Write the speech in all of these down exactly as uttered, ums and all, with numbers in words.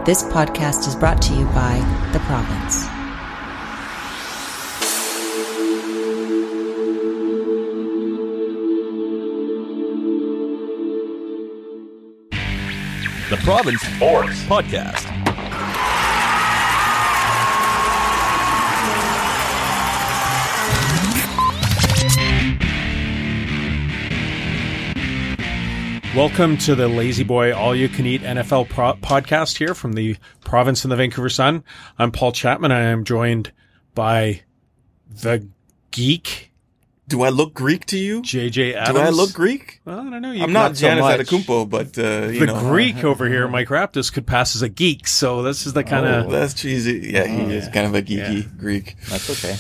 This podcast is brought to you by The Province. The Province Sports Podcast. Welcome to the Lazy Boy All-You-Can-Eat N F L Pro- podcast here from the Province and the Vancouver Sun. I'm Paul Chapman. I am joined by the geek. Do I look Greek to you? J J Adams. Do I look Greek? Well, I don't know. You I'm not so Giannis much. Antetokounmpo, but uh, you the know. Greek over here, Mike Raptis, could pass as a geek. So this is the kind of. Oh, that's cheesy. Yeah, he Oh, is yeah. kind of a geeky Yeah. Greek. That's okay.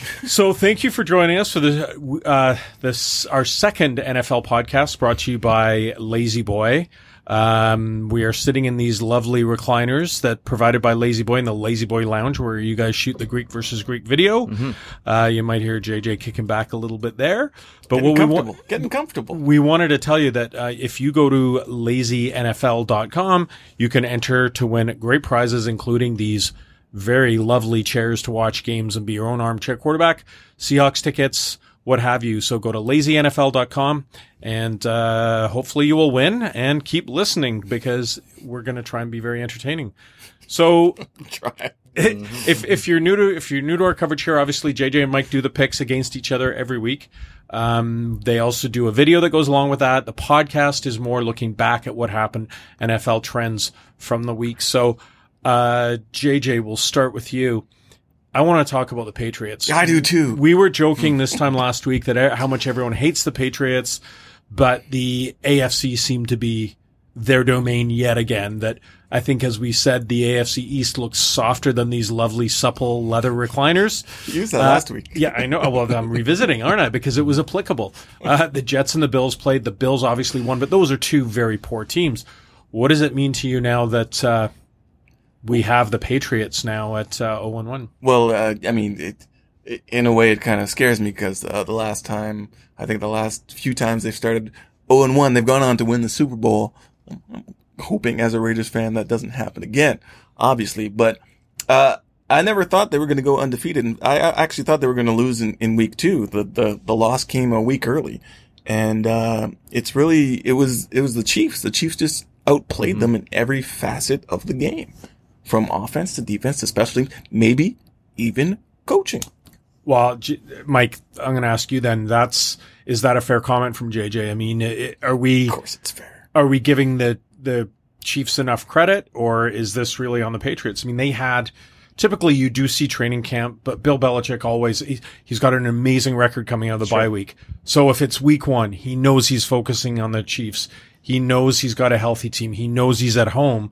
So thank you for joining us for this, uh, this, our second N F L podcast brought to you by Lazy Boy. Um, we are sitting in these lovely recliners that provided by Lazy Boy in the Lazy Boy Lounge where you guys shoot the Greek versus Greek video. Mm-hmm. Uh, you might hear J J kicking back a little bit there, but Getting what we comfortable. want, Getting comfortable. we wanted to tell you that, uh, if you go to lazy N F L dot com, you can enter to win great prizes, including these very lovely chairs to watch games and be your own armchair quarterback, Seahawks tickets, what have you. So go to lazy N F L dot com and uh hopefully you will win and keep listening because we're going to try and be very entertaining. So Try. if if you're new to if you're new to our coverage here, obviously J J and Mike do the picks against each other every week. Um, they also do a video that goes along with that. The podcast is more looking back at what happened, N F L trends from the week. So uh J J, we'll start with you. I want to talk about the Patriots. I do too. We were joking this time last week that how much everyone hates the Patriots, but the A F C seemed to be their domain yet again. That I think, as we said, the A F C East looks softer than these lovely supple leather recliners. You used that Uh, last week. Yeah, I know. Well, I'm revisiting, aren't I? Because it was applicable. Uh, the Jets and the Bills played. The Bills obviously won, but those are two very poor teams. What does it mean to you now that uh, we have the Patriots now at uh, oh and one? Well, uh, I mean, it, it, in a way, it kind of scares me because uh, the last time, I think the last few times they've started oh and one, they've gone on to win the Super Bowl. I'm hoping, as a Raiders fan, that doesn't happen again, obviously. But uh, I never thought they were going to go undefeated. And I, I actually thought they were going to lose in, in week two. The, the the loss came a week early, and uh, it's really it was it was the Chiefs. The Chiefs just outplayed mm-hmm. them in every facet of the game. From offense to defense to special teams, maybe even coaching. Well, J- Mike, I'm going to ask you then. That's is that a fair comment from J J? I mean, it, are we? Of course, it's fair. Are we giving the the Chiefs enough credit, or is this really on the Patriots? I mean, they had typically you do see training camp, but Bill Belichick always he, he's got an amazing record coming out of the Sure. bye week. So if it's week one, he knows he's focusing on the Chiefs. He knows he's got a healthy team. He knows he's at home.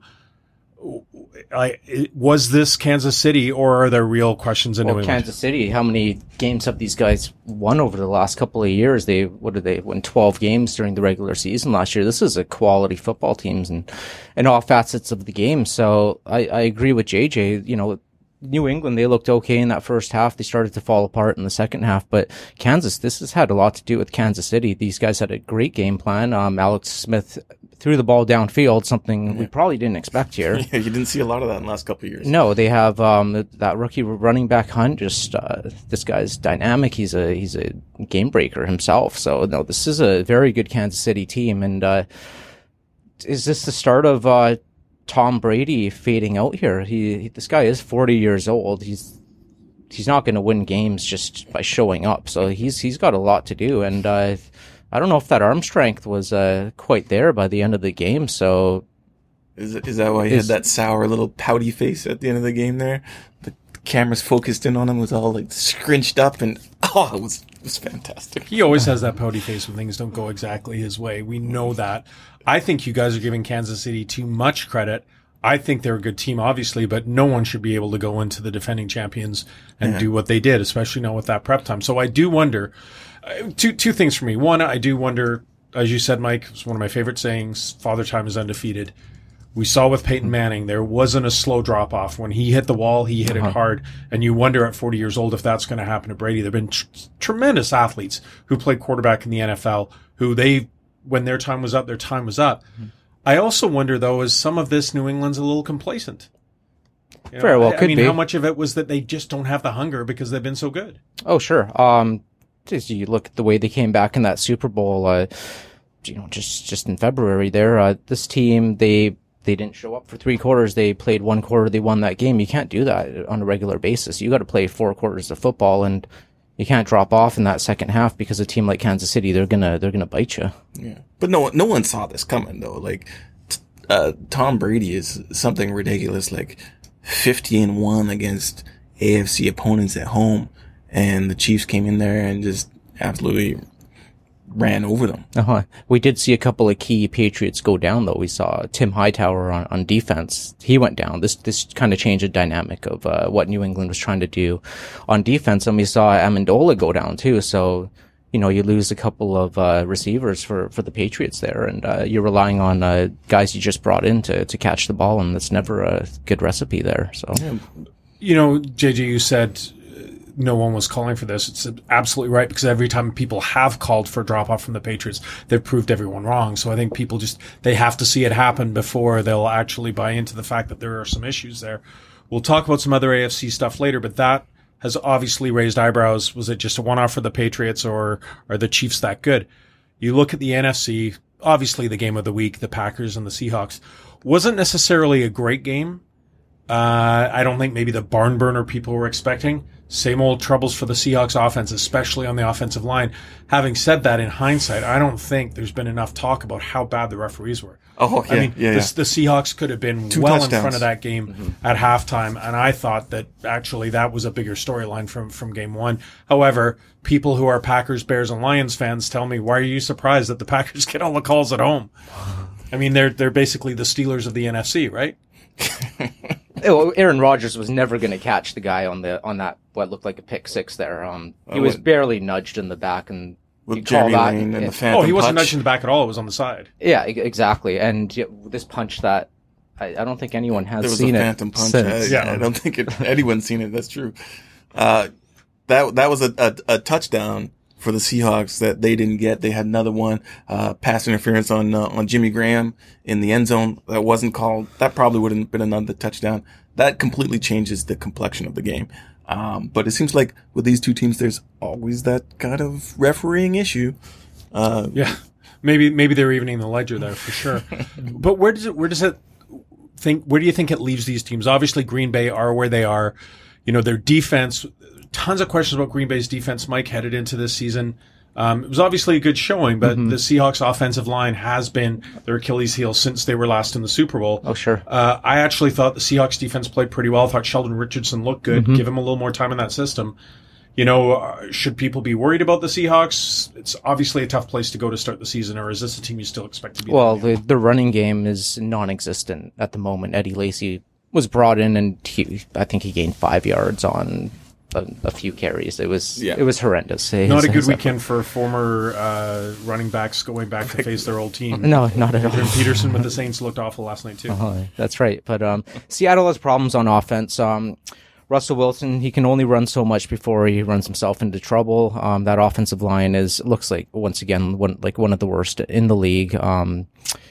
I, was this Kansas City, or are there real questions in Well, New England? Kansas City, how many games have these guys won over the last couple of years? They, what did they win? twelve games during the regular season last year. This is a quality football teams and, and all facets of the game. So I, I agree with J J. You know, New England, they looked okay in that first half. They started to fall apart in the second half, but Kansas, this has had a lot to do with Kansas City. These guys had a great game plan. Um, Alex Smith threw the ball downfield, something we probably didn't expect here. Yeah, you didn't see a lot of that in the last couple of years. No, they have um that rookie running back Hunt. Just uh, this guy's dynamic. He's a he's a game breaker himself. So no, this is a very good Kansas City team. And uh, is this the start of uh, Tom Brady fading out here? He, he this guy is forty years old. He's he's not going to win games just by showing up. So he's he's got a lot to do. And uh, I don't know if that arm strength was uh, quite there by the end of the game. So. Is is that why he Is- had that sour little pouty face at the end of the game there? The cameras focused in on him, was all like scrunched up, and oh, it was it was fantastic. He always has that pouty face when things don't go exactly his way. We know that. I think you guys are giving Kansas City too much credit. I think they're a good team, obviously, but no one should be able to go into the defending champions and Yeah. do what they did, especially now with that prep time. So I do wonder, uh, two two things for me. One, I do wonder, as you said, Mike, it's one of my favorite sayings, Father Time is undefeated. We saw with Peyton Manning, there wasn't a slow drop off. When he hit the wall, he hit Uh-huh. it hard. And you wonder at forty years old if that's going to happen to Brady. There have been tr- tremendous athletes who played quarterback in the N F L who they, when their time was up, their time was up. I also wonder, though, is some of this New England's a little complacent. You know, Very well, I, could I mean, be. how much of it was that they just don't have the hunger because they've been so good? Oh, sure. Um, as you look at the way they came back in that Super Bowl, uh, you know, just, just in February there, uh, this team, they, they didn't show up for three quarters. They played one quarter. They won that game. You can't do that on a regular basis. You got to play four quarters of football, and you can't drop off in that second half because a team like Kansas City, they're gonna, they're gonna bite you. Yeah. But no one, no one saw this coming though. Like, t- uh, Tom Brady is something ridiculous, like fifty and one against A F C opponents at home. And the Chiefs came in there and just absolutely ran over them. Uh-huh. We did see a couple of key Patriots go down, though. We saw Tim Hightower on, on defense. He went down. This this kind of changed the dynamic of uh, what New England was trying to do on defense. And we saw Amendola go down, too. So, you know, you lose a couple of uh, receivers for, for the Patriots there. And uh, you're relying on uh, guys you just brought in to, to catch the ball. And that's never a good recipe there. So, Yeah. You know, J J, you said no one was calling for this. It's absolutely right, because every time people have called for a drop-off from the Patriots, they've proved everyone wrong. So I think people just, they have to see it happen before they'll actually buy into the fact that there are some issues there. We'll talk about some other A F C stuff later, but that has obviously raised eyebrows. Was it just a one-off for the Patriots, or are the Chiefs that good? You look at the N F C, obviously the game of the week, the Packers and the Seahawks, wasn't necessarily a great game. Uh, I don't think maybe the barn burner people were expecting. Same old troubles for the Seahawks offense, especially on the offensive line. Having said that, in hindsight, I don't think there's been enough talk about how bad the referees were. Oh, yeah, I mean, yeah, the, yeah. the Seahawks could have been Two well touchdowns. in front of that game mm-hmm. at halftime, and I thought that actually that was a bigger storyline from, from game one. However, people who are Packers, Bears, and Lions fans tell me, why are you surprised that the Packers get all the calls at home? I mean, they're they're basically the Steelers of the N F C, right? Well, Aaron Rodgers was never going to catch the guy on the on that what looked like a pick six there. Um, he Oh, was what- barely nudged in the back, and With you call Jeremy that. Lane and yeah, the Phantom Oh, he wasn't punch. nudging the back at all. It was on the side. yeah, e- exactly. And yeah, this punch that I, I don't think anyone has There was seen a it phantom punch. since. I, Yeah. I don't think it, anyone's seen it. That's true. Uh, that that was a, a, a touchdown for the Seahawks that they didn't get. They had another one, uh, pass interference on uh, on Jimmy Graham in the end zone that wasn't called. That probably would have been another touchdown. That completely changes the complexion of the game. Um, but it seems like with these two teams, there's always that kind of refereeing issue. Uh, Yeah, maybe maybe they're evening the ledger there for sure. But where does it where does it think where do you think it leaves these teams? Obviously, Green Bay are where they are. You know, their defense. Tons of questions about Green Bay's defense, Mike, headed into this season. Um, it was obviously a good showing, but Mm-hmm. the Seahawks offensive line has been their Achilles heel since they were last in the Super Bowl. Oh, sure. Uh, I actually thought the Seahawks defense played pretty well. I thought Sheldon Richardson looked good. Mm-hmm. Give him a little more time in that system. You know, uh, should people be worried about the Seahawks? It's obviously a tough place to go to start the season, or is this a team you still expect to be? Well, the, the running game is non-existent at the moment. Eddie Lacy was brought in, and he, I think he gained five yards on a, a few carries. It was Yeah. it was horrendous. His- Not a good his effort. weekend for former uh, running backs going back to face their old team. No, not at all. Jordan Peterson with the Saints looked awful last night too. Uh, that's right. But um, Seattle has problems on offense. Um, Russell Wilson, he can only run so much before he runs himself into trouble. Um, that offensive line is looks like once again one like one of the worst in the league. Um,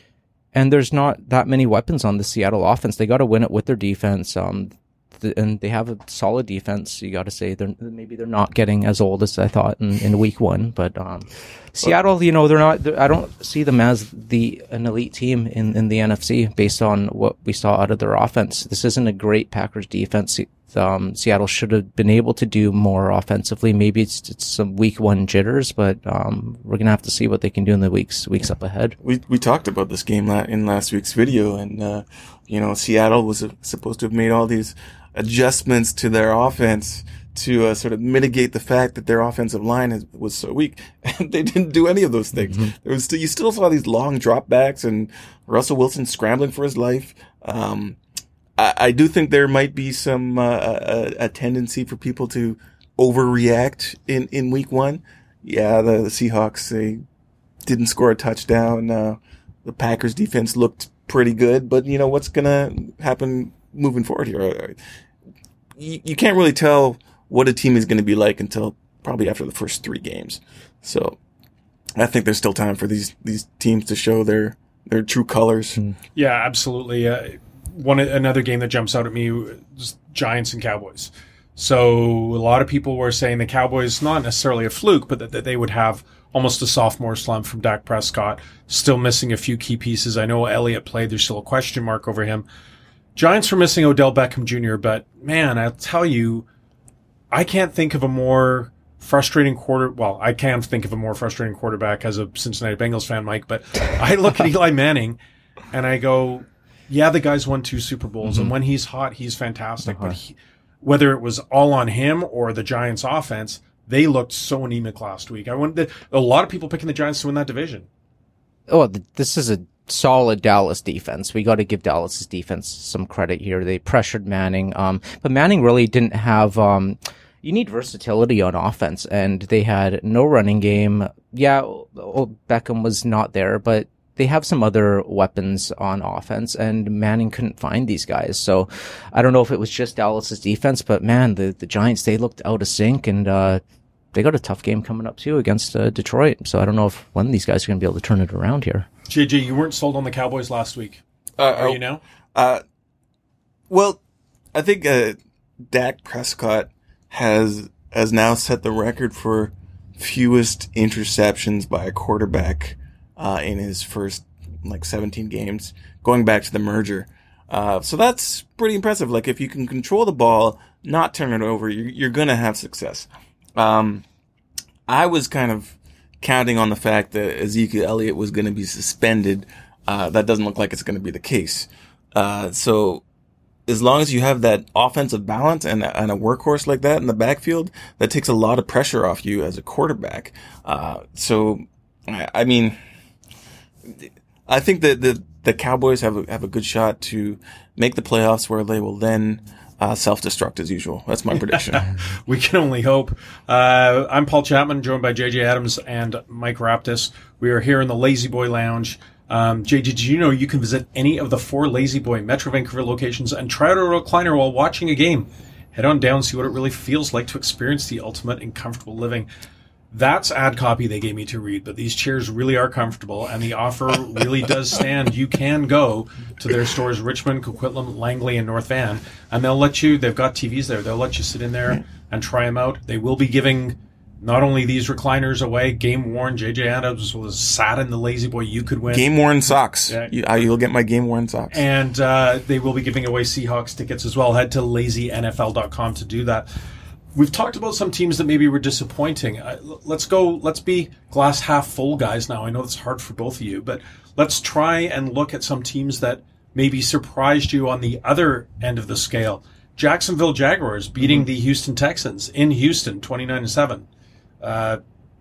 and there's not that many weapons on the Seattle offense. They got to win it with their defense. Um, th- and they have a solid defense. You got to say they're maybe they're not getting as old as I thought in, in week one. But um, Seattle, you know, they're not. They're, I don't see them as the an elite team in, in the N F C based on what we saw out of their offense. This isn't a great Packers defense. Um, Seattle should have been able to do more offensively. Maybe it's, it's some week one jitters, but um, we're gonna have to see what they can do in the weeks weeks up ahead. We we talked about this game la- in last week's video, and uh, you know, Seattle was uh, supposed to have made all these adjustments to their offense to uh, sort of mitigate the fact that their offensive line is, was so weak, and they didn't do any of those things. Mm-hmm. There was still, you still saw these long dropbacks and Russell Wilson scrambling for his life. Um, I, I do think there might be some uh, a, a tendency for people to overreact in in week one. Yeah, the, the Seahawks, they didn't score a touchdown. Uh, the Packers defense looked pretty good, but you know, what's going to happen moving forward here? You, you can't really tell what a team is going to be like until probably after the first three games. So I think there's still time for these, these teams to show their, their true colors. Yeah, absolutely. Uh, one another game that jumps out at me was Giants and Cowboys. So a lot of people were saying the Cowboys, not necessarily a fluke, but that, that they would have almost a sophomore slump from Dak Prescott, still missing a few key pieces. I know Elliott played. There's still a question mark over him. Giants were missing Odell Beckham Junior, but man, I'll tell you, I can't think of a more frustrating quarter. Well, I can think of a more frustrating quarterback as a Cincinnati Bengals fan, Mike, but I look at Eli Manning and I go, yeah, the guy's won two Super Bowls, mm-hmm. and when he's hot, he's fantastic. Uh-huh. But he, whether it was all on him or the Giants offense, they looked so anemic last week. I wanted a lot of people picking the Giants to win that division. Oh, this is a solid Dallas defense. We got to give Dallas's defense some credit here. They pressured Manning, um, but Manning really didn't have. Um, you need versatility on offense, and they had no running game. Yeah, Beckham was not there, but they have some other weapons on offense, and Manning couldn't find these guys. So I don't know if it was just Dallas's defense, but man, the, the Giants, they looked out of sync, and uh, they got a tough game coming up too against uh, Detroit. So I don't know if one of these guys are going to be able to turn it around here. J J, you weren't sold on the Cowboys last week. Uh, Are you now? Uh, well, I think uh, Dak Prescott has has now set the record for fewest interceptions by a quarterback Uh, in his first like seventeen games, going back to the merger. Uh, so that's pretty impressive. Like if you can control the ball, not turn it over, you're, you're going to have success. Um, I was kind of counting on the fact that Ezekiel Elliott was going to be suspended. Uh, that doesn't look like it's going to be the case. Uh, so as long as you have that offensive balance and, and a workhorse like that in the backfield, that takes a lot of pressure off you as a quarterback. Uh, so, I, I mean, I think that the, the Cowboys have a, have a good shot to make the playoffs where they will then uh, self-destruct as usual. That's my prediction. We can only hope. Uh, I'm Paul Chapman, joined by J J Adams and Mike Raptis. We are here in the Lazy Boy Lounge. Um, J J, did you know you can visit any of the four Lazy Boy Metro Vancouver locations and try out a recliner while watching a game? Head on down and see what it really feels like to experience the ultimate in comfortable living. That's ad copy they gave me to read, but these chairs really are comfortable, and the offer really does stand. You can go to their stores, Richmond, Coquitlam, Langley, and North Van, and they'll let you, they've got T Vs there, they'll let you sit in there and try them out. They will be giving not only these recliners away, game-worn, J J Adams was sat in the Lazy Boy, you could win. Game-worn socks. Yeah. You, uh, you'll get my game-worn socks. And uh, they will be giving away Seahawks tickets as well. Head to lazy N F L dot com to do that. We've talked about some teams that maybe were disappointing. Uh, let's go, let's be glass half full guys now. I know it's hard for both of you, but let's try and look at some teams that maybe surprised you on the other end of the scale. Jacksonville Jaguars beating mm-hmm. the Houston Texans in Houston, twenty-nine to seven. Uh,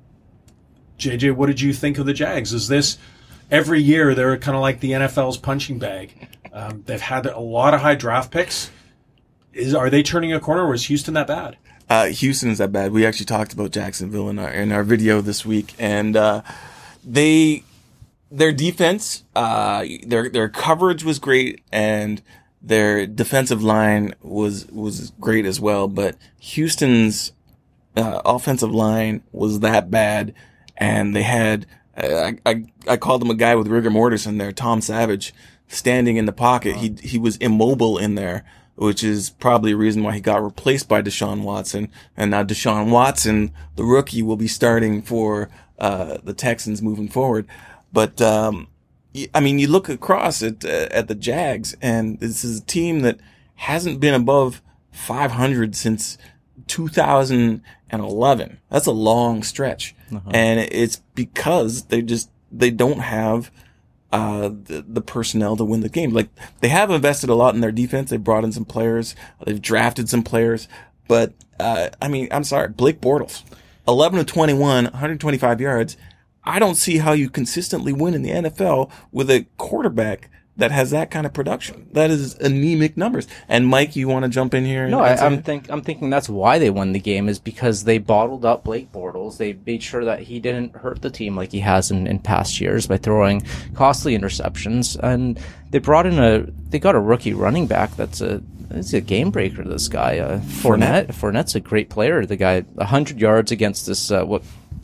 J J, what did you think of the Jags? Is this, every year they're kind of like the N F L's punching bag. Um, they've had a lot of high draft picks. Is, are they turning a corner, or is Houston that bad? Uh, Houston is that bad. We actually talked about Jacksonville in our in our video this week, and uh, they their defense, uh, their their coverage was great, and their defensive line was was great as well. But Houston's uh, offensive line was that bad, and they had uh, I, I I called him a guy with rigor mortis in there, Tom Savage, standing in the pocket. He he was immobile in there, which is probably a reason why he got replaced by Deshaun Watson. And now Deshaun Watson, the rookie, will be starting for uh the Texans moving forward. But um I mean, you look across at uh, at the Jags, and this is a team that hasn't been above five hundred since two thousand eleven. That's a long stretch. Uh-huh. And it's because they just they don't have Uh, the, the personnel to win the game. Like, they have invested a lot in their defense. They've brought in some players. They've drafted some players. But, uh, I mean, I'm sorry, Blake Bortles, eleven to twenty-one, one hundred twenty-five yards. I don't see how you consistently win in the N F L with a quarterback that has that kind of production. That is anemic numbers. And Mike, you want to jump in here? No, I, I'm think I'm thinking that's why they won the game, is because they bottled up Blake Bortles. They made sure that he didn't hurt the team like he has in, in past years by throwing costly interceptions. And they brought in a they got a rookie running back that's a it's a game breaker. This guy, uh, Fournette. Fournette's a great player. The guy, one hundred yards against this uh, what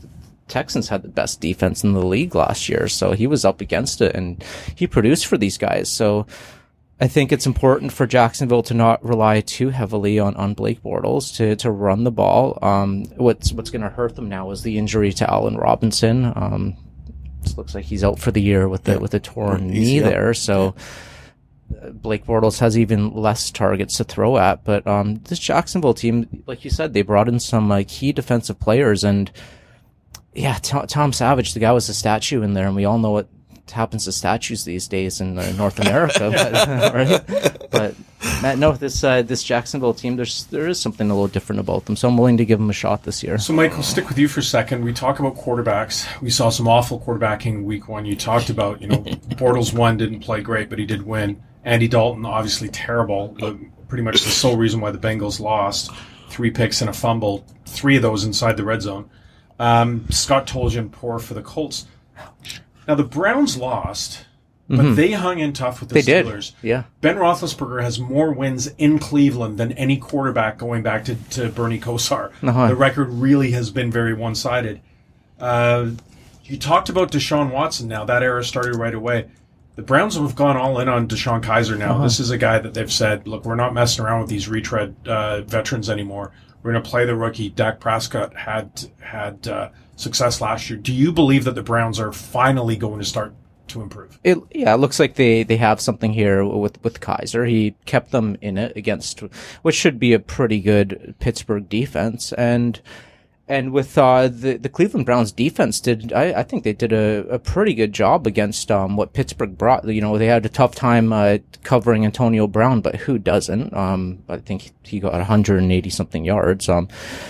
Texans had the best defense in the league last year, so he was up against it, and he produced for these guys. So I think it's important for Jacksonville to not rely too heavily on, on Blake Bortles to, to run the ball. Um, what's, what's going to hurt them now is the injury to Allen Robinson. Um, it looks like he's out for the year with the, yeah. with a torn knee there. So uh, Blake Bortles has even less targets to throw at. But, um, this Jacksonville team, like you said, they brought in some, like, key defensive players, and yeah, Tom, Tom Savage, the guy was a statue in there, and we all know what happens to statues these days in uh, North America, but, right? But Matt, no, this uh, this Jacksonville team, there's there is something a little different about them, so I'm willing to give them a shot this year. So, Mike, we'll stick with you for a second. We talk about quarterbacks. We saw some awful quarterbacking week one. You talked about, you know, Bortles won, didn't play great, but he did win. Andy Dalton, obviously terrible, but pretty much the sole reason why the Bengals lost. Three picks and a fumble, three of those inside the red zone. Um, Scott Toljan, poor for the Colts. Now, the Browns lost, but mm-hmm. they hung in tough with the they Steelers. Did. Yeah. Ben Roethlisberger has more wins in Cleveland than any quarterback going back to, to Bernie Kosar. Uh-huh. The record really has been very one-sided. Uh, you talked about Deshaun Watson now. That era started right away. The Browns have gone all in on Deshaun Kaiser now. Uh-huh. This is a guy that they've said, look, we're not messing around with these retread uh, veterans anymore. We're going to play the rookie. Dak Prescott had had uh, success last year. Do you believe that the Browns are finally going to start to improve? It, yeah, it looks like they, they have something here with, with Kaiser. He kept them in it against what should be a pretty good Pittsburgh defense. And and with uh, the, the Cleveland Browns defense, did I, I think they did a, a pretty good job against um, what Pittsburgh brought. You know, they had a tough time uh, covering Antonio Brown, but who doesn't? Um, I think he got one hundred eighty something yards. Um,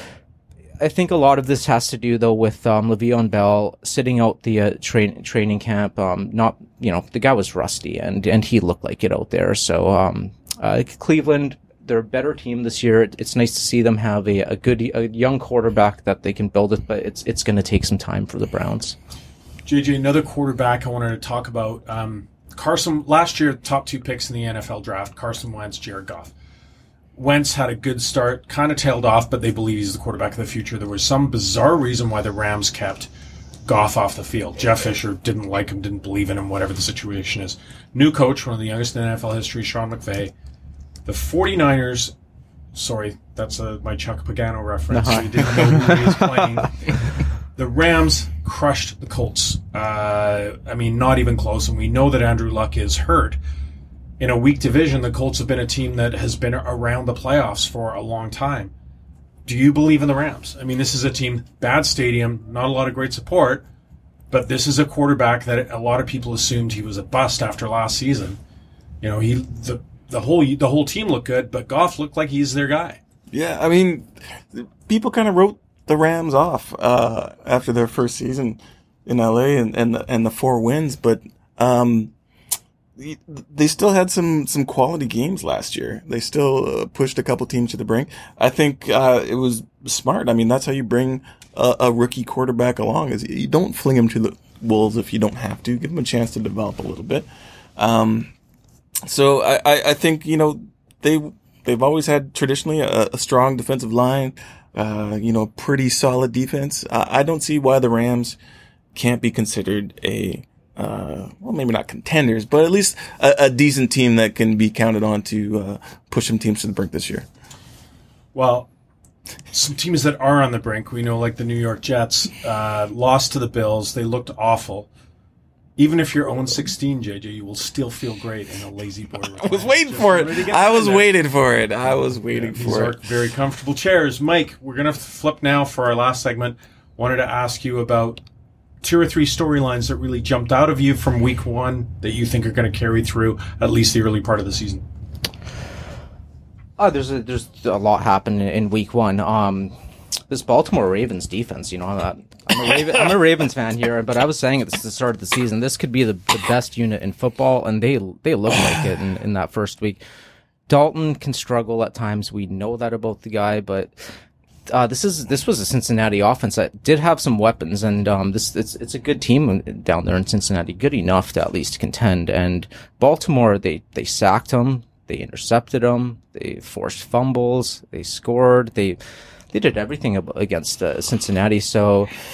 I think a lot of this has to do though with um, Le'Veon Bell sitting out the uh, train training camp. Um, not you know the guy was rusty and and he looked like it out there. So um, uh, Cleveland, they're a better team this year. It's nice to see them have a, a good a young quarterback that they can build it, but it's it's going to take some time for the Browns. J J, another quarterback I wanted to talk about. Um, Carson last year, top two picks in the N F L draft: Carson Wentz, Jared Goff. Wentz had a good start, kind of tailed off, but they believe he's the quarterback of the future. There was some bizarre reason why the Rams kept Goff off the field. Jeff Fisher didn't like him, didn't believe in him, whatever the situation is. New coach, one of the youngest in N F L history, Sean McVay. The 49ers, sorry, that's a, my Chuck Pagano reference. Uh-huh. You didn't know who he was playing. The Rams crushed the Colts. Uh, I mean, not even close, and we know that Andrew Luck is hurt. In a weak division, the Colts have been a team that has been around the playoffs for a long time. Do you believe in the Rams? I mean, this is a team, bad stadium, not a lot of great support, but this is a quarterback that a lot of people assumed he was a bust after last season. You know, he the the whole the whole team looked good, but Goff looked like he's their guy. Yeah, I mean, people kind of wrote the Rams off uh, after their first season in L A and and the, and the four wins, but um, they still had some some quality games last year. They still uh, pushed a couple teams to the brink. I think uh, it was smart. I mean, that's how you bring a, a rookie quarterback along. Is you don't fling him to the wolves if you don't have to. Give him a chance to develop a little bit. Um, so I, I, I think you know they they've always had traditionally a, a strong defensive line. Uh, you know, pretty solid defense. I, I don't see why the Rams can't be considered a Uh, well, maybe not contenders, but at least a, a decent team that can be counted on to uh, push some teams to the brink this year. Well, some teams that are on the brink, we know, like the New York Jets, uh, lost to the Bills. They looked awful. Even if you're oh and sixteen, J J, you will still feel great in a lazy boy. I was waiting for it. I was waiting for it. I was waiting yeah, for these it. Are very comfortable chairs. Mike, we're going to flip now for our last segment. Wanted to ask you about two or three storylines that really jumped out of you from week one that you think are going to carry through at least the early part of the season. Oh, there's a, there's a lot happened in week one. Um, this Baltimore Ravens defense, you know, I'm a, I'm a, Raven, I'm a Ravens fan here, but I was saying at the start of the season, this could be the, the best unit in football, and they they look like it in, in that first week. Dalton can struggle at times. We know that about the guy, but Uh, this is this was a Cincinnati offense that did have some weapons, and um, this it's it's a good team down there in Cincinnati, good enough to at least contend. And Baltimore, they they sacked them, they intercepted them, they forced fumbles, they scored, they they did everything against uh, Cincinnati. So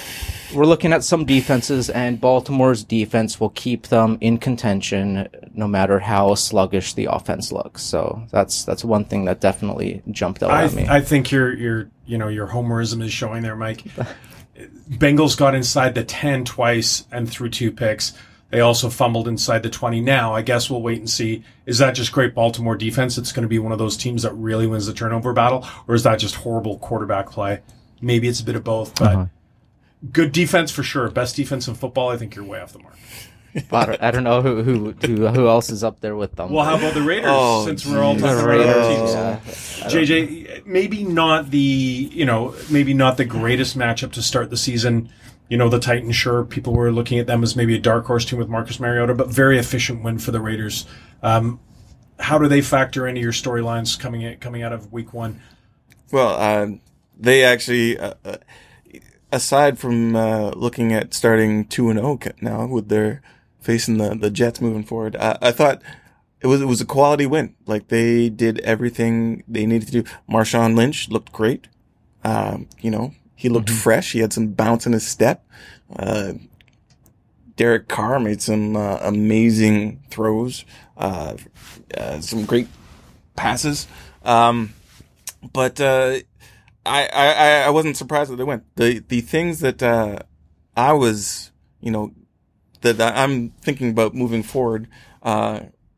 we're looking at some defenses, and Baltimore's defense will keep them in contention no matter how sluggish the offense looks. So that's that's one thing that definitely jumped out I, at me. I think your your you know your homerism is showing there, Mike. Bengals got inside the ten twice and threw two picks. They also fumbled inside the twenty. Now, I guess we'll wait and see. Is that just great Baltimore defense? It's going to be one of those teams that really wins the turnover battle, or is that just horrible quarterback play? Maybe it's a bit of both, but uh-huh. Good defense for sure. Best defense in football. I think you're way off the mark. I don't, I don't know who, who who who else is up there with them. Well, how about the Raiders? Oh, since we're all talking the about Raiders, other teams, yeah. J J, maybe not the you know maybe not the greatest matchup to start the season. You know, the Titans, sure, people were looking at them as maybe a dark horse team with Marcus Mariota, but very efficient win for the Raiders. Um, how do they factor into your storylines coming in, coming out of week one? Well, uh, they actually, uh, uh, aside from uh, looking at starting two and oh now with their facing the, the Jets moving forward, I, I thought it was it was a quality win. Like, they did everything they needed to do. Marshawn Lynch looked great. Um, you know, he looked mm-hmm. fresh. He had some bounce in his step. Uh, Derek Carr made some uh, amazing throws, uh, uh, some great passes. Um, but uh, I, I I wasn't surprised that they went. The the things that uh, I was, you know, that I'm thinking about moving forward uh,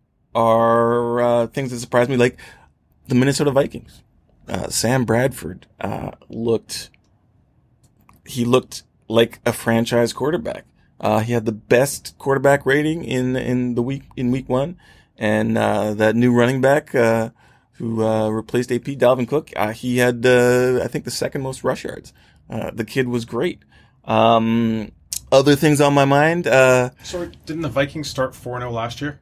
are uh, things that surprised me, like the Minnesota Vikings. Uh, Sam Bradford uh, looked. He looked like a franchise quarterback. Uh, he had the best quarterback rating in, in the week, in week one. And, uh, that new running back, uh, who, uh, replaced A P, Dalvin Cook, uh, he had, uh, I think the second most rush yards. Uh, the kid was great. Um, other things on my mind, uh. So didn't the Vikings start four and oh last year?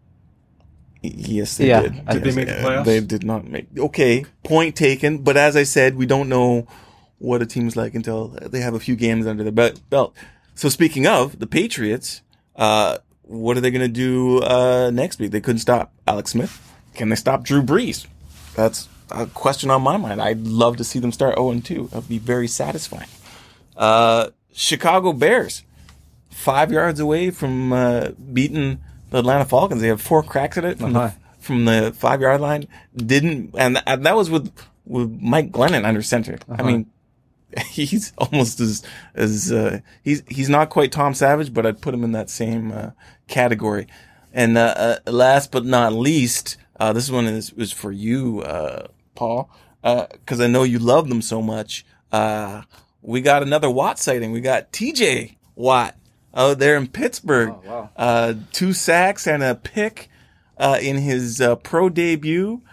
Yes, they yeah, did. Did they make the playoffs? They did not make, okay, point taken. But as I said, we don't know what a team's like until they have a few games under their belt. So speaking of the Patriots, uh, what are they going to do uh, next week? They couldn't stop Alex Smith. Can they stop Drew Brees? That's a question on my mind. I'd love to see them start oh and two. That would be very satisfying. Uh, Chicago Bears, five yards away from uh, beating the Atlanta Falcons. They have four cracks at it from, uh-huh. the, from the five-yard line. Didn't and, and that was with with Mike Glennon under center. Uh-huh. I mean, he's almost as, as, uh, he's, he's not quite Tom Savage, but I'd put him in that same, uh, category. And, uh, uh, last but not least, uh, this one is, was for you, uh, Paul, uh, cause I know you love them so much. Uh, we got another Watt sighting. We got T J Watt out there in Pittsburgh. Oh, wow. Uh, two sacks and a pick, uh, in his, uh, pro debut.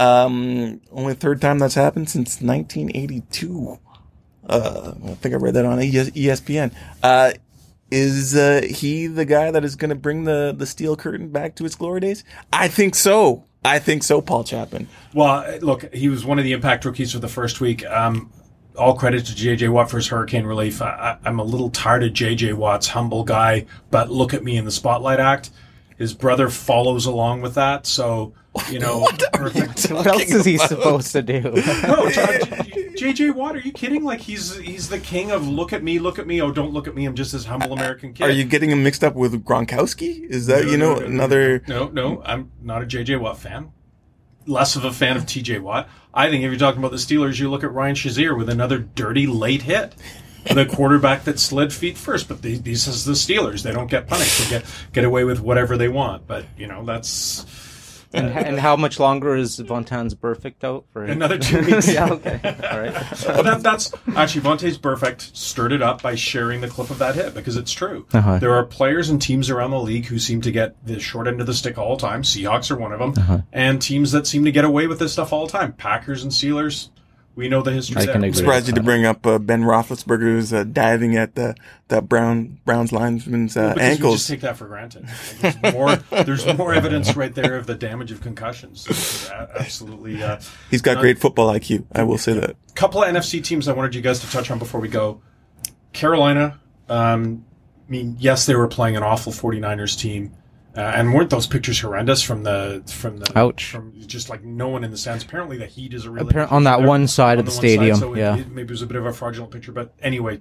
Um, only third time that's happened since nineteen eighty-two. Uh, I think I read that on E S P N. Uh, is, uh, he the guy that is going to bring the, the steel curtain back to its glory days? I think so. I think so, Paul Chapman. Well, look, he was one of the impact rookies for the first week. Um, all credit to J J Watt for his hurricane relief. I, I'm a little tired of J J Watt's humble guy, but look at me in the spotlight act. His brother follows along with that, so, you know. What, perfect. What else is he about? supposed to do? No, J J Watt, are you kidding? Like, he's he's the king of look at me, look at me. Oh, don't look at me. I'm just this humble American kid. Are you getting him mixed up with Gronkowski? Is that, no, you know, no, no, another... No, no, I'm not a J J Watt fan. Less of a fan of T J Watt. I think if you're talking about the Steelers, you look at Ryan Shazier with another dirty late hit. The quarterback that slid feet first, but these, these is the Steelers. They don't get punished. They get get away with whatever they want. But you know that's. Uh, and, and how much longer is Vontaze Burfict out for? Another two weeks. Yeah, okay, all right. Well, that, that's actually Vontaze Burfict stirred it up by sharing the clip of that hit because it's true. Uh-huh. There are players and teams around the league who seem to get the short end of the stick all the time. Seahawks are one of them, uh-huh. and teams that seem to get away with this stuff all the time. Packers and Steelers. We know the history. I there. can agree. I'm surprised you to bring up uh, Ben Roethlisberger who's uh, diving at the that Brown Browns lineman's uh, well, ankles. We just take that for granted. Like, there's more. There's more evidence right there of the damage of concussions. Absolutely. Uh, He's got not, great football I Q. I will say that. A couple of N F C teams I wanted you guys to touch on before we go. Carolina. Um, I mean, yes, they were playing an awful 49ers team. Uh, and weren't those pictures horrendous from the from the Ouch. from just like no one in the stands? Apparently, the heat is a really Appar- on that there, one side on of the, the stadium. Side, so yeah, it, it, maybe it was a bit of a fraudulent picture. But anyway,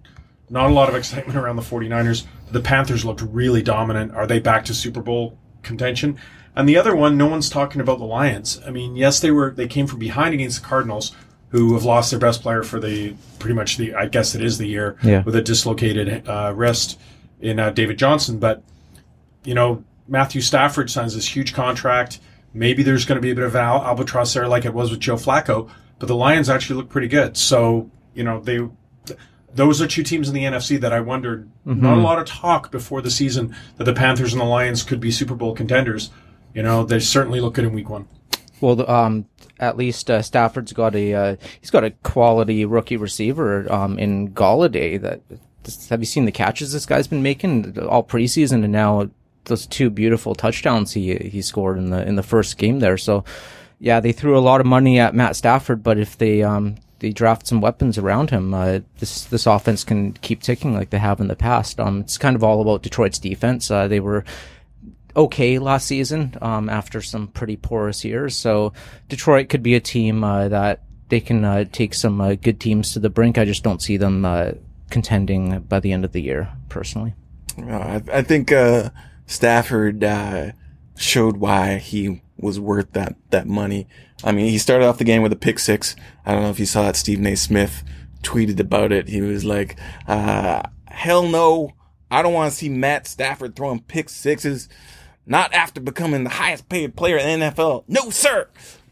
not a lot of excitement around the 49ers. The Panthers looked really dominant. Are they back to Super Bowl contention? And the other one, no one's talking about the Lions. I mean, yes, they were. They came from behind against the Cardinals, who have lost their best player for the pretty much the I guess it is the year yeah. with a dislocated uh, wrist in uh, David Johnson. But you know, Matthew Stafford signs this huge contract. Maybe there's going to be a bit of an al- albatross there, like it was with Joe Flacco. But the Lions actually look pretty good. So you know, they those are two teams in the N F C that I wondered. Mm-hmm. Not a lot of talk before the season that the Panthers and the Lions could be Super Bowl contenders. You know, they certainly look good in week one. Well, um, at least uh, Stafford's got a uh, he's got a quality rookie receiver um, in Golladay. That have you seen the catches this guy's been making all preseason, and now those two beautiful touchdowns he he scored in the in the first game there. So, yeah, they threw a lot of money at Matt Stafford, but if they um they draft some weapons around him, uh, this this offense can keep ticking like they have in the past. Um, it's kind of all about Detroit's defense. Uh, they were okay last season um, after some pretty porous years. So Detroit could be a team uh, that they can uh, take some uh, good teams to the brink. I just don't see them uh, contending by the end of the year, personally. Uh, I, I think uh, Stafford uh, showed why he was worth that, that money. I mean, he started off the game with a pick six. I don't know if you saw that. Stephen A. Smith tweeted about it. He was like, uh, hell no, I don't want to see Matt Stafford throwing pick sixes. Not after becoming the highest paid player in the N F L. No, sir.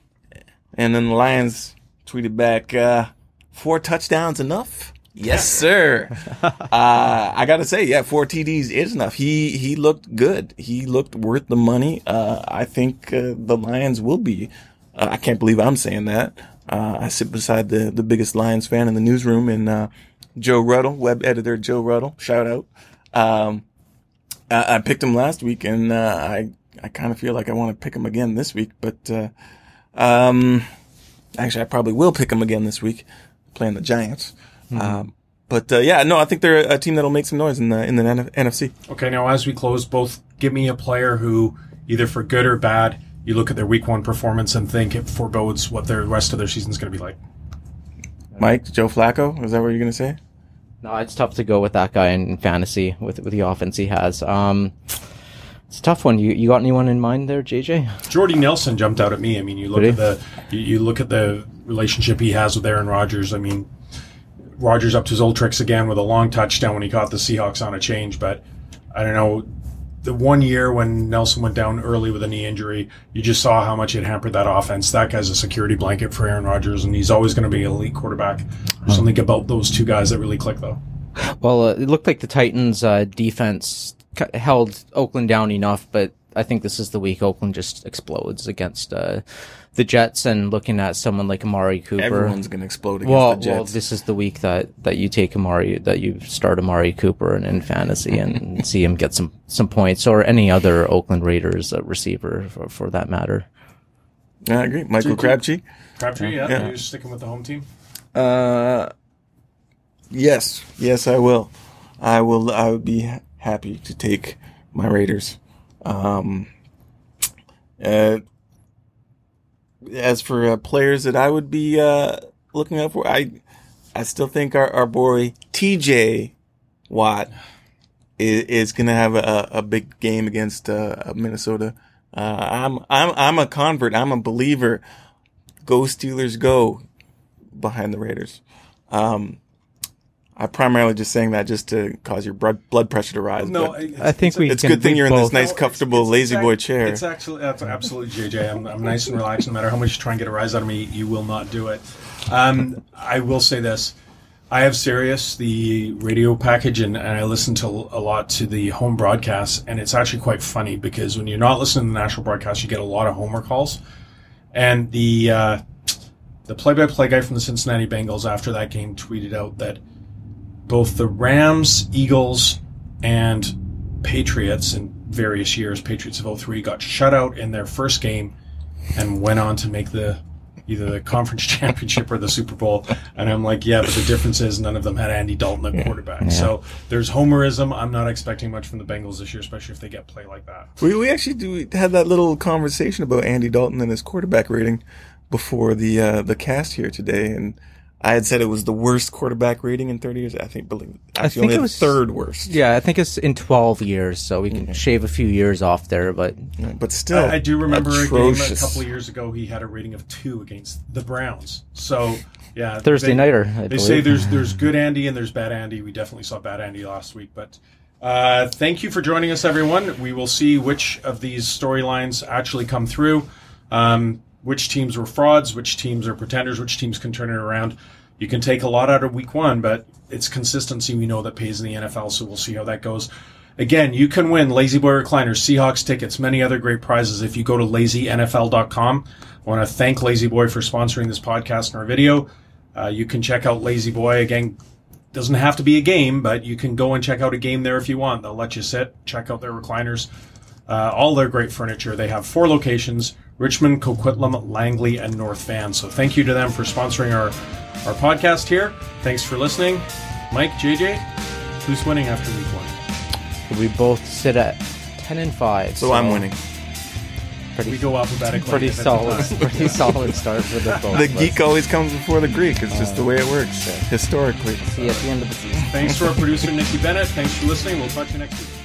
And then the Lions tweeted back, uh, four touchdowns enough? Yes, sir. uh, I got to say, yeah, four T Ds is enough. He he looked good. He looked worth the money. Uh, I think uh, the Lions will be. Uh, I can't believe I'm saying that. Uh, I sit beside the, the biggest Lions fan in the newsroom, and uh, Joe Ruddle, web editor Joe Ruddle, shout out. Um, I picked him last week, and uh, I I kind of feel like I want to pick him again this week. But uh, um, actually, I probably will pick him again this week, playing the Giants. Mm-hmm. Um, but uh, yeah, no, I think they're a team that'll make some noise in the in the N F C. Okay, now as we close, both give me a player who, either for good or bad, you look at their week one performance and think it forebodes what their rest of their season is going to be like. Mike, Joe Flacco, is that what you're going to say? No, it's tough to go with that guy in fantasy with with the offense he has. Um, it's a tough one. You you got anyone in mind there, J J? Jordy Nelson jumped out at me. I mean, you look Did at the you, you look at the relationship he has with Aaron Rodgers. I mean, Rodgers up to his old tricks again with a long touchdown when he caught the Seahawks on a change. But I don't know, the one year when Nelson went down early with a knee injury, you just saw how much it hampered that offense. That guy's a security blanket for Aaron Rodgers, and he's always going to be an elite quarterback. There's something about those two guys that really click, though. Well, uh, it looked like the Titans' uh, defense c- held Oakland down enough, but I think this is the week Oakland just explodes against uh, the Jets. And looking at someone like Amari Cooper, everyone's going to explode against well, the Jets. Well, this is the week that, that you take Amari, that you start Amari Cooper in, in fantasy and see him get some, some points, or any other Oakland Raiders uh, receiver for, for that matter. Yeah, I agree. Michael Crabtree. Crabtree, yeah. yeah. You're sticking with the home team? Uh, yes, yes, I will. I will. I would be ha- happy to take my Raiders. Um, uh, as for uh, players that I would be uh, looking out for, I, I still think our, our boy T J Watt is, is going to have a, a big game against uh, Minnesota. Uh, I'm I'm I'm a convert. I'm a believer. Go Steelers, go! Behind the Raiders. Um, I'm primarily just saying that just to cause your blood blood pressure to rise. No, I think we. It's a can good thing you're in both. this nice, No, comfortable, it's- it's lazy exact- boy chair. It's actually that's absolutely J J. I'm, I'm nice and relaxed. No matter how much you try and get a rise out of me, you will not do it. Um, I will say this: I have Sirius, the radio package, and, and I listen to a lot to the home broadcasts, and it's actually quite funny because when you're not listening to the national broadcast, you get a lot of homer calls, and the uh, the play-by-play guy from the Cincinnati Bengals after that game tweeted out that both the Rams, Eagles, and Patriots in various years, Patriots of oh three, got shut out in their first game and went on to make the either the conference championship or the Super Bowl. And I'm like, yeah, but the difference is none of them had Andy Dalton at quarterback. Yeah. So there's homerism. I'm not expecting much from the Bengals this year, especially if they get play like that. We we actually do had that little conversation about Andy Dalton and his quarterback rating before the uh, the cast here today, and I had said it was the worst quarterback rating in thirty years. I think, believe actually I think only it the was third worst. Yeah, I think it's in twelve years, so we can shave a few years off there. But Yeah, but still, I, I do remember a atrocious. game a couple of years ago. He had a rating of two against the Browns. So yeah, Thursday they, nighter. I They believe. say there's there's good Andy and there's bad Andy. We definitely saw bad Andy last week, but. Uh, thank you for joining us, everyone. We will see which of these storylines actually come through, um, which teams were frauds, which teams are pretenders, which teams can turn it around. You can take a lot out of week one, but it's consistency we know that pays in the N F L, so we'll see how that goes. Again, you can win Lazy Boy recliners, Seahawks tickets, many other great prizes if you go to lazy N F L dot com. I want to thank Lazy Boy for sponsoring this podcast and our video. Uh, you can check out Lazy Boy. Again, doesn't have to be a game, but you can go and check out a game there if you want. They'll let you sit, check out their recliners, uh, all their great furniture. They have four locations, Richmond, Coquitlam, Langley, and North Van. So thank you to them for sponsoring our, our podcast here. Thanks for listening. Mike, J J, who's winning after week one? we both sit at ten and five. So I'm winning. Pretty, We go alphabetically. pretty if it's solid, not. pretty solid start for the both. The of us. geek always comes before the Greek. It's just the way it works, sure. historically. See you at the end of the season. Thanks to our producer, Nikki Bennett. Thanks for listening. We'll talk to you next week.